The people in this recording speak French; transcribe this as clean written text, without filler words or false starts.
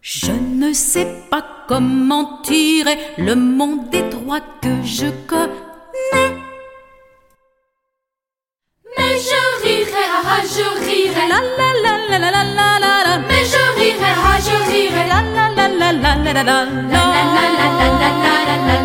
Je ne sais pas comment tirer le monde étroit que je connais. Mais je rirai, ah ah, je rirai. La la la la la la la la la. Mais je rirai, ah ah, je rirai. La la la la la la la la la. La la la la la la la la.